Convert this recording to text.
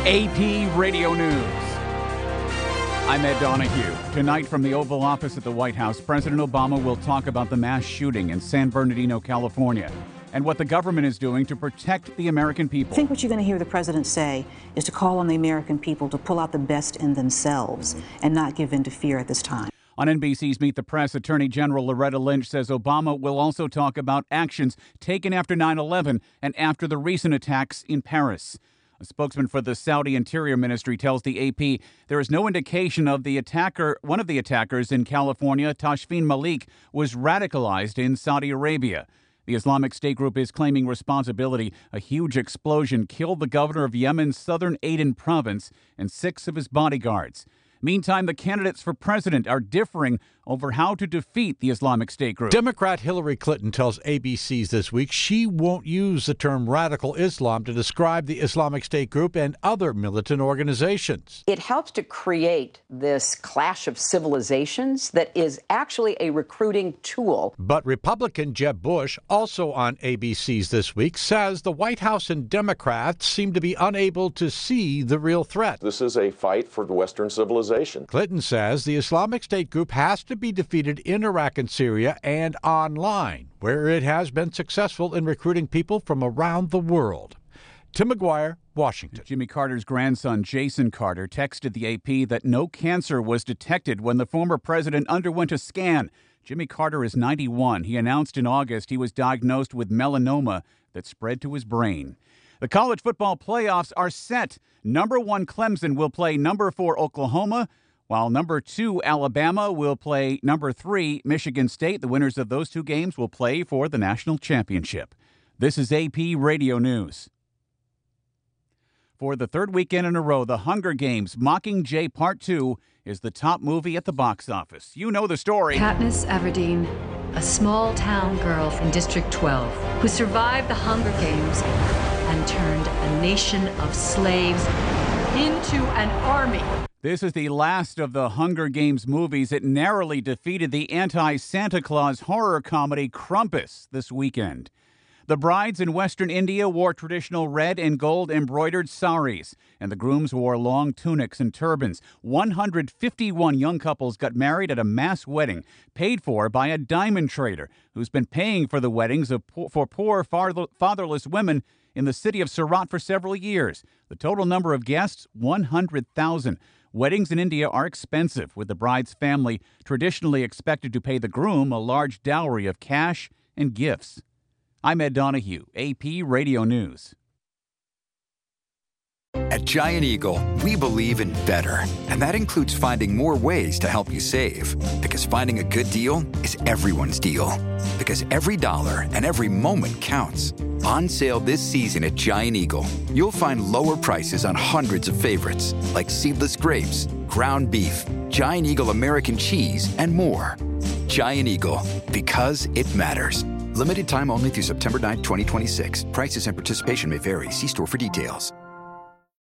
AP Radio News. I'm Ed Donahue. Tonight from the Oval Office at the White House, President Obama will talk about the mass shooting in San Bernardino, California, and what the government is doing to protect the American people. I think what you're going to hear the president say is to call on the American people to pull out the best in themselves and not give in to fear at this time. On NBC's Meet the Press, Attorney General Loretta Lynch says Obama will also talk about actions taken after 9/11 and after the recent attacks in Paris. A spokesman for the Saudi Interior Ministry tells the AP there is no indication of one of the attackers in California, Tashfeen Malik, was radicalized in Saudi Arabia. The Islamic State group is claiming responsibility. A huge explosion killed the governor of Yemen's southern Aden province and 6 of his bodyguards. Meantime, the candidates for president are differing over how to defeat the Islamic State group. Democrat Hillary Clinton tells ABC's This Week she won't use the term radical Islam to describe the Islamic State group and other militant organizations. It helps to create this clash of civilizations that is actually a recruiting tool. But Republican Jeb Bush, also on ABC's This Week, says the White House and Democrats seem to be unable to see the real threat. This is a fight for Western civilization. Clinton says the Islamic State group has to be defeated in Iraq and Syria and online, where it has been successful in recruiting people from around the world. Tim McGuire, Washington. Jimmy Carter's grandson, Jason Carter, texted the AP that no cancer was detected when the former president underwent a scan. Jimmy Carter is 91. He announced in August he was diagnosed with melanoma that spread to his brain. The college football playoffs are set. Number 1 Clemson will play number 4 Oklahoma, while number 2 Alabama will play number 3 Michigan State. The winners of those 2 games will play for the national championship. This is AP Radio News. For the third weekend in a row, The Hunger Games Mockingjay Part 2 is the top movie at the box office. You know the story. Katniss Everdeen, a small-town girl from District 12 who survived the Hunger Games and turned a nation of slaves into an army. This is the last of the Hunger Games movies. It narrowly defeated the anti-Santa Claus horror comedy Krampus this weekend. The brides in Western India wore traditional red and gold embroidered saris, and the grooms wore long tunics and turbans. 151 young couples got married at a mass wedding paid for by a diamond trader who's been paying for the weddings for poor fatherless women in the city of Surat for several years. The total number of guests, 100,000. Weddings in India are expensive, with the bride's family traditionally expected to pay the groom a large dowry of cash and gifts. I'm Ed Donahue, AP Radio News. At Giant Eagle, we believe in better, and that includes finding more ways to help you save. Because finding a good deal is everyone's deal. Because every dollar and every moment counts. On sale this season at Giant Eagle, you'll find lower prices on hundreds of favorites, like seedless grapes, ground beef, Giant Eagle American cheese, and more. Giant Eagle, because it matters. Limited time only through September 9, 2026. Prices and participation may vary. See store for details.